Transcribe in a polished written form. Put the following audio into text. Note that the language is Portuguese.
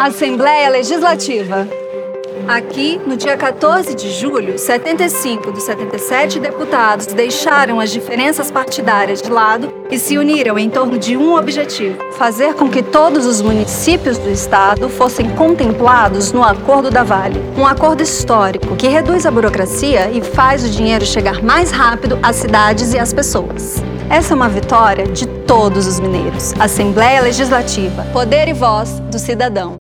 Assembleia Legislativa. Aqui, no dia 14 de julho, 75 dos 77 deputados deixaram as diferenças partidárias de lado e se uniram em torno de um objetivo: fazer com que todos os municípios do estado fossem contemplados no Acordo da Vale. Um acordo histórico que reduz a burocracia e faz o dinheiro chegar mais rápido às cidades e às pessoas. Essa é uma vitória de todos os mineiros. Assembleia Legislativa. Poder e voz do cidadão.